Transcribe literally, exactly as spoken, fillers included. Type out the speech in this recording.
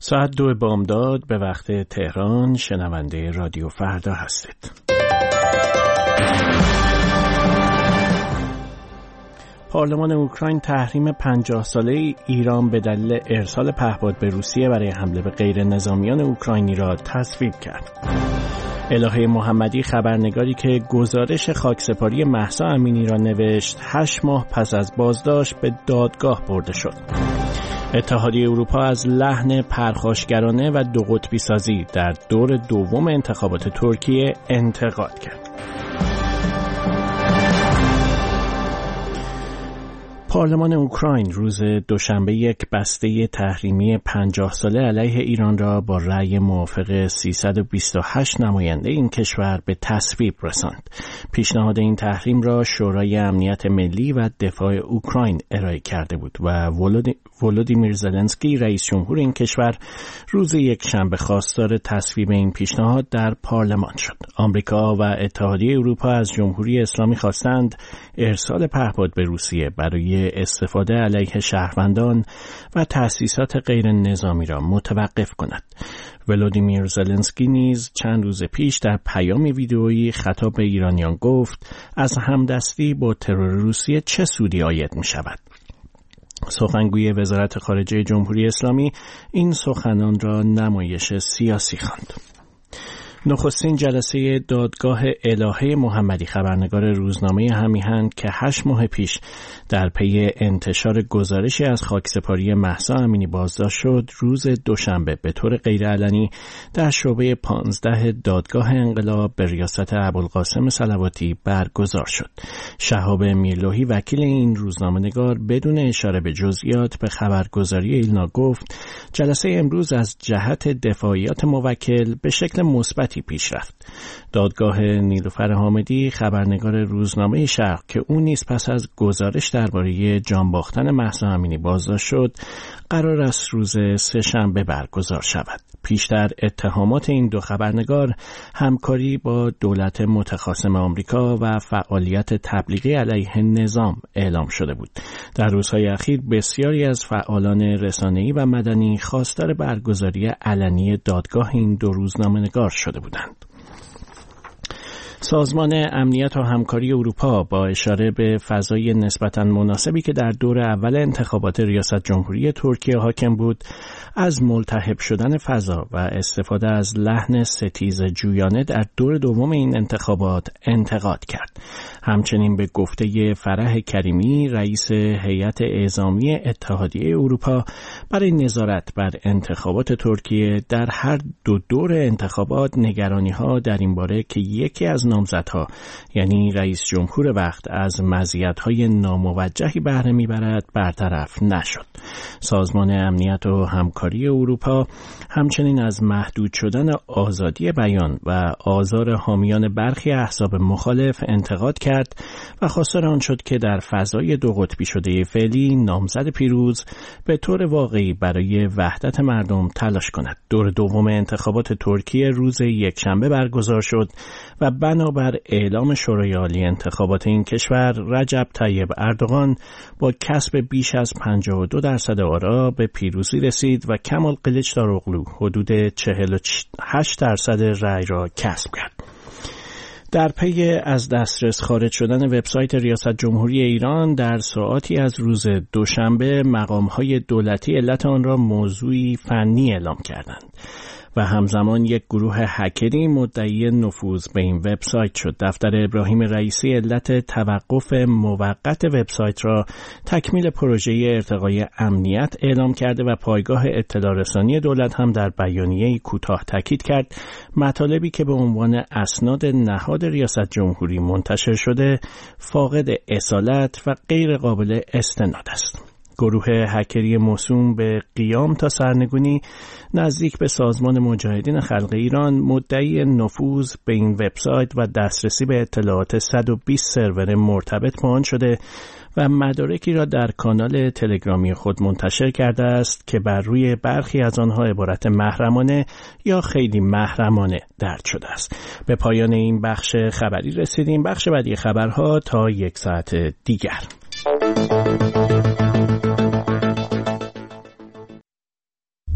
ساعت دو بامداد به وقت تهران. شنونده رادیو فردا هستید. پارلمان اوکراین تحریم پنجاه ساله ایران به دلیل ارسال پهپاد به روسیه برای حمله به غیر نظامیان اوکراینی را تصویب کرد. الهه محمدی خبرنگاری که گزارش خاکسپاری مهسا امینی را نوشت هشت ماه پس از بازداشت به دادگاه برده شد. اتحادیه اروپا از لحن پرخاشگرانه و دو قطبی سازی در دور دوم انتخابات ترکیه انتقاد کرد. پارلمان اوکراین روز دوشنبه یک بسته تحریمی پنجاه ساله علیه ایران را با رأی موافق سیصد و بیست و هشت نماینده این کشور به تصویب رساند. پیشنهاد این تحریم را شورای امنیت ملی و دفاع اوکراین ارائه کرده بود و ولودیمیر زلنسکی رئیس جمهور این کشور روز یک شنبه خواستار تصویب این پیشنهاد در پارلمان شد. آمریکا و اتحادیه اروپا از جمهوری اسلامی خواستند ارسال پهپاد به روسیه برای استفاده علیه شهروندان و تأسیسات غیر نظامی را متوقف کند. ولودیمیر زلنسکی نیز چند روز پیش در پیامی ویدئویی خطاب به ایرانیان گفت از همدستی با ترور روسیه چه سودی عاید می شود. سخنگوی وزارت خارجه جمهوری اسلامی این سخنان را نمایش سیاسی خواند. نخستین جلسه دادگاه الهه محمدی خبرنگار روزنامه همیهن که هشت ماه پیش در پی انتشار گزارشی از خاکسپاری مهسا امینی بازداشت شد، روز دوشنبه به طور غیرعلنی در شعبه پانزده دادگاه انقلاب به ریاست ابوالقاسم صلواتی برگزار شد. شهاب میرلوحی وکیل این روزنامه‌نگار بدون اشاره به جزئیات به خبرگزاری ایلنا گفت جلسه امروز از جهت دفاعیات موکل به شکل مثبت پیش رفت. دادگاه نیلوفر حامدی خبرنگار روزنامه شرق که او نیز پس از گزارش درباره جان باختن مهسا امینی بازداشت شد، قرار است روز سه‌شنبه برگزار شود. پیشتر اتهامات این دو خبرنگار همکاری با دولت متخاصم آمریکا و فعالیت تبلیغی علیه نظام اعلام شده بود. در روزهای اخیر بسیاری از فعالان رسانه‌ای و مدنی خواستار برگزاری علنی دادگاه این دو روزنامه‌نگار شده بودند. سازمان امنیت و همکاری اروپا با اشاره به فضای نسبتاً مناسبی که در دور اول انتخابات ریاست جمهوری ترکیه حاکم بود، از ملتهب شدن فضا و استفاده از لحن ستیز جویانه در دور دوم این انتخابات انتقاد کرد. همچنین به گفته فرح کریمی رئیس هیئت اعزامی اتحادیه اروپا برای نظارت بر انتخابات ترکیه در هر دو دور انتخابات نگرانی‌ها در این باره که یکی از نامزدها یعنی رئیس جمهور وقت از مزیت‌های ناموجهی بهره می‌برد برطرف نشد. سازمان امنیت و همکاری اروپا همچنین از محدود شدن آزادی بیان و آزار حامیان برخی احزاب مخالف انتقاد کرد و خواستار آن شد که در فضای دو قطبی شده فعلی نامزد پیروز به طور واقعی برای وحدت مردم تلاش کند. دور دوم انتخابات ترکیه روز یکشنبه برگزار شد و بنابر اعلام شورای عالی انتخابات این کشور رجب طیب اردوغان با کسب بیش از پنجاه و دو درصد آرا به پیروزی رسید و کمال قلیچداروغلو حدود چهل و هشت درصد رأی را کسب کرد. در پی از دسترس خارج شدن وبسایت ریاست جمهوری ایران در ساعاتی از روز دوشنبه مقام‌های دولتی علت آن را موضوعی فنی اعلام کردند و همزمان یک گروه هکری مدعی نفوذ به این وبسایت شد. دفتر ابراهیم رئیسی علت توقف موقت وبسایت را تکمیل پروژه ارتقای امنیت اعلام کرده و پایگاه اطلاع رسانی دولت هم در بیانیه‌ای کوتاه تاکید کرد مطالبی که به عنوان اسناد نهاد ریاست جمهوری منتشر شده فاقد اصالت و غیر قابل استناد است. گروه هکری موسوم به قیام تا سرنگونی نزدیک به سازمان مجاهدین خلق ایران مدعی نفوذ به این وبسایت و دسترسی به اطلاعات صد و بیست سرور مرتبط با آن شده و مدارکی را در کانال تلگرامی خود منتشر کرده است که بر روی برخی از آنها عبارت محرمانه یا خیلی محرمانه درج شده است. به پایان این بخش خبری رسیدیم. بخش بعدی خبرها تا یک ساعت دیگر.